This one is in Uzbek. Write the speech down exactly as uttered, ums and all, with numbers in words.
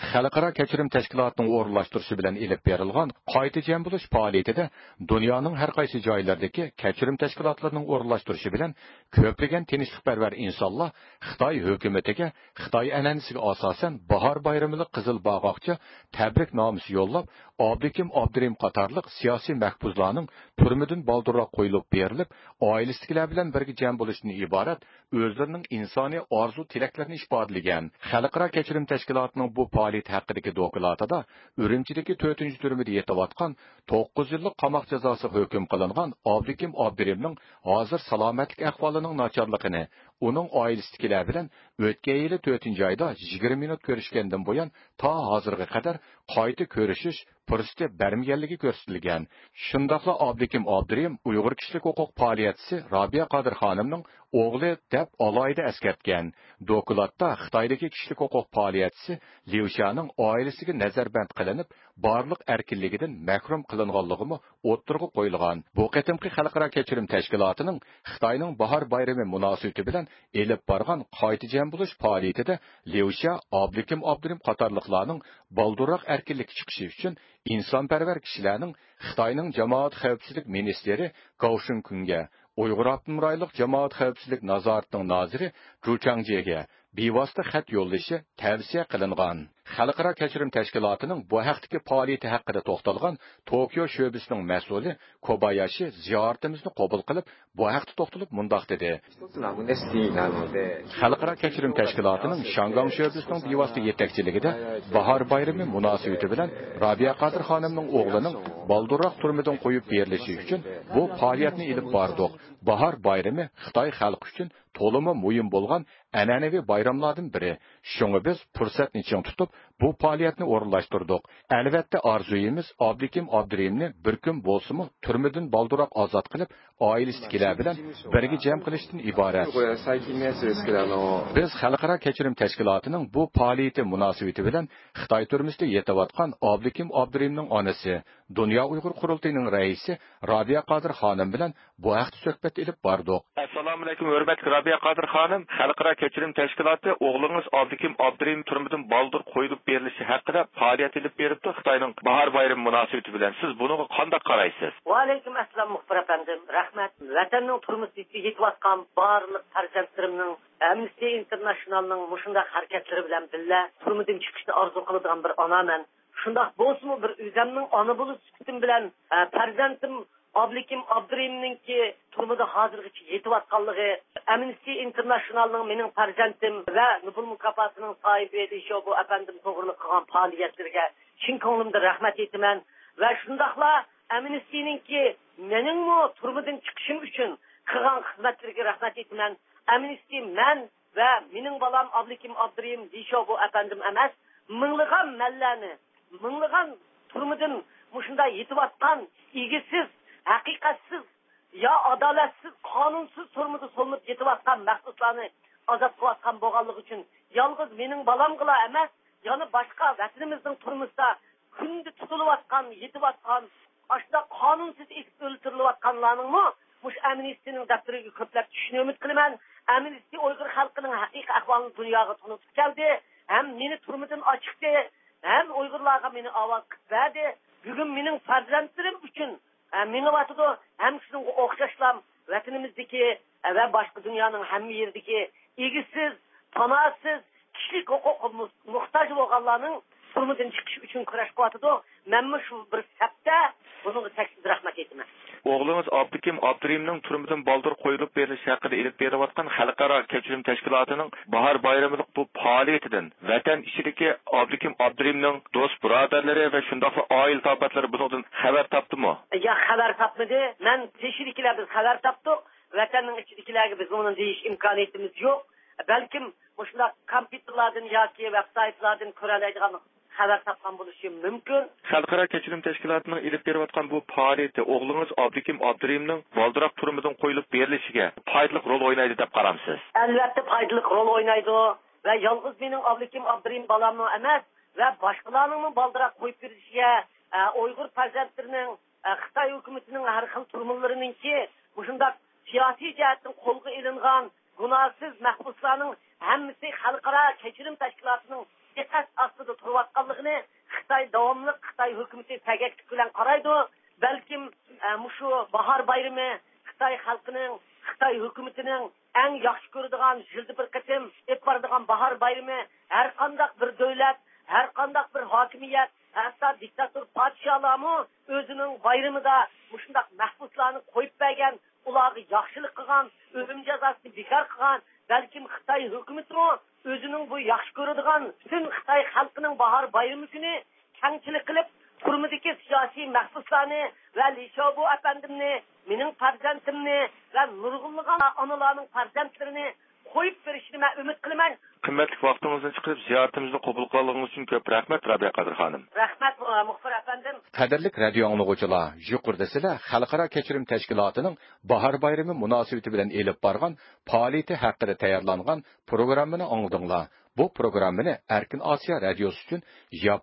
Xalqaro kechirim tashkilotining o'rinlashtirishi bilan elib berilgan qayta jam bo'lish faoliyatida dunyoning har qaysi joylaridagi kechirim tashkilotlarining o'rinlashtirishi bilan ko'plagan tinchlikparvar insonlar Xitoy hukumatiga Xitoy an'anasiga asosan bahor bayramilik qizil bog'oqcha tabrik nomasi yo'llab, Abdukim Abdurim qatorliq siyosiy mahbuslarning turmidan boldurroq qo'yilib berilib, oilasidagilar bilan birga jam bo'lishdan iborat o'zlarining insoniy orzu tilaklarini ifodalagan. Xalqaro kechirim tashkilotining bu faoliyat haqidagi dokladida Urumchidagi to'rtinchi turmida yetayotgan to'qqiz yillik qamoq jazosi hukm qilingan Abdukim Abdurimning hozir salomatlik ahvolining nacharligini, uning oilasidagilar bilan o'tgan yili to'rtinchi oyda yigirma minut ko'rishgandan buyon to hozirga qadar qayta ko'rishish fursati bermaganligi ko'rsatilgan. Shundaqla Abdukim Abdurim Uyg'ur kishilik huquq faoliyatchisi Robiya Qodir xonimning o'g'li deb alohida eskartgan. Dokladda Xitoydagi kishilik huquq faoliyatchisi Liushaning oilasiga nazarband qilinib, barliq erkinligidan mahrum qilinganligi o'ttirg'i qo'yilgan. Bu qatimqi xalqaro kechirim tashkilotining Xitoyning bahor bayrami munosabati bilan elib borgan qayta jam bo'lish faoliyatida Liusha Abdukim Abdurim qatorliqlarning baldurroq erkinlik chiqishi uchun insonparvar kishilarning Xitoyning jamoat xavfsizlik ministri Gao Shunkunga, Uyg'ur Avtonom rayonlik jamoat xavfsizlik nazoratining noziri Zhu Changjiga bevosita xat yo'llashi tavsiya qilingan. Xalqaro kechirim tashkilotining bu haqdagi faoliyati haqida to'xtalgan Tokio sho'bisining mas'uli Kobayashi ziyoratimizni qabul qilib, bu haqda to'xtalib mundoq dedi. Xalqaro kechirim tashkilotining Shangang sho'bisining bevosita yetakchiligida bahor bayrami munosabati bilan Robiya Qodir xonimning o'g'lining baldurroq turmidan qo'yib berilishi uchun bu faoliyatni ilib bordik. Bahor bayrami Xitoy xalqi uchun to'limi muhim bo'lgan an'anaviy bayramlardan biri. Shunga biz fursatni ching tutib, bu faoliyatni o'rinlashtirdik. Albatta orzuyimiz Abdukim Abdurimni bir kun bo'lsa-mu turmidan balduroq ozod qilib, oilasidagilar bilan birga jam qilishdan iborat. Biz xalqaro kechirim tashkilotining bu faoliyati munosabati bilan Xitoy turmisida yetayotgan Abdukim Abdurimning onasi, Dunyo Uyg'ur qurultayining raisi Robiya Qodir xonim bilan bu haqda suhbat olib bordik. Assalomu alaykum, hurmatli Robiya Qodir xonim. Xalqaro kechirim tashkiloti o'g'lingiz Abdukim Abdurim turmidan baldur qo'yilib berilishi haqida faoliyat olib beribdi Xitoyning bahor bayrami munosabati bilan. Siz buniga qanday qaraysiz? Va alaykum assalom muxbir afandim. Rahmat. Vatanning turmusiga yetayotgan barliq farzandlarimning Amnesty Internationalning mushunda harakatlari bilan billa turmudan chiqishni orzu qiladigan bir onaman. Shundaq bo'lsa-mu bir o'zimning ona bo'lib suhbatim bilan farzandim Abdukim Abdurimninki turmada hozirgacha yetayotganligi Amnesty Internationalning mening farzandim va Nobel mukofotining sohibi Dishobu afandim to'g'ri qilgan faoliyatlariga chin ko'nglimdan rahmat aytaman va shundaqla Amnesty'ninki meningmi turmadan chiqishim uchun qilgan xizmatlariga rahmat aytaman. Amnesty men va mening bolam Abdukim Abdurim Dishobu afandim emas, minglagan mallarni, minglagan turmadan mushunda yetayotgan igisiz, haqiqatsiz ya adolatsiz, qonunsiz turmada solinib yetayotgan mahbuslarni azod qilayotgan bo'lganligi uchun yolg'iz mening bolamgina emas, yana boshqa vatanimizning turmusida kundi tutilayotgan, yetayotgan, ashda qonunsiz o'ltirilayotganlarning mush Amnesty'ning daftariga ko'plab tushishni umid qilaman. Amnesty Uyg'ur xalqining haqiqiy ahvolini dunyoga tunutib keldi, ham meni turmadan ochiqdi, ham Uyg'urlarga meni ovoz qildi. Bugun mening farzandlarim uchun meni vaqtida ham shunga o'xshashlam vatanimizdagi va boshqa dunyoning hamma yeridagi egisiz, panohsiz, kishilik huquqi muhtoj bo'lganlarning turmudan chiqish uchun kurash qilyotdi. Menmi shu bir sabda bunga taksiz rahmat aytaman. O'g'lingiz Abdukim Abdurimning turmidan baldur qo'yilib berilishi haqida ilib berayotgan xalqaro kechirim tashkilotining bahor bayramilik bu faoliyatidan vatan ichidagi Abdukim Abdurimning do'st birodarlari va shundoqla oila topatlari bundan xabar topdimi? Ya xabar topmadi. Men teshirikilar biz xabar topdik. Vatanning ichidagilarga biz uni deyish imkoniyatimiz yo'q. Balkim mushundaq kompyuterlardan yoki veb-saytlardan ko'ra oladigan xabar topgan bo'lishi mumkin. Xalqaro kechirim tashkilotining ilib berayotgan bu faoliyati o'g'lingiz Abdukim Abdurimning balduroq turmidan qo'yilib berilishiga foydali rol o'ynaydi deb qaramsiz? Albatta foydali rol o'ynaydi va yolg'iz mening Abdukim Abdurim bolamning emas va boshqalarning balduroq qo'yib berilishiga Uyg'ur farzandlarining Xitoy hukumatining har xil turmullarininki mushundaq siyosiy jihatdan qo'lga ilingan gunohsiz mahbuslarning hammasi xalqaro kechirim tashkilotining diqqat ostida turayotganligini Xitoy davomli Xitoy hukumati tagaklik bilan qaraydi. Balkim mushu bahor bayrami Xitoy xalqining, Xitoy hukumatining eng yaxshi ko'radigan yilda bir qatim deb boradigan bahor bayrami har qanday bir davlat, har qanday bir hokimiyat, hatto diktator podshohlarmi o'zining bayramida mushundaq mahbuslarni qo'yib bergan, ularga yaxshilik qilgan, o'lim jazosini bekor qilgan, balkim Xitoy hukumati o'zining bu yaxshi ko'radigan butun Xitoy xalqining bahor bayrami kuni kengchilik qilib Kurmudagi siyosiy mahbuslarni va Lishobu afandimni, mening farzandimni va nurg'unlagan onalarning farzandlarini qo'yib berishini men umid qilaman. Qimmatli vaqtingizni chiqarib ziyoratimizni qabul qilganingiz uchun ko'p rahmat, Rabiya Qodir xonim. Rahmat, muxbir afandim. Qadrli radio anglag'uvchilar, yuqorida sizlar Xalqaro kechirim tashkilotining bahor bayrami munosabati bilan elib borgan faoliyati haqida tayyorlangan programmani angladinglar. Bu programmani Erkin Osiyo radiosi uchun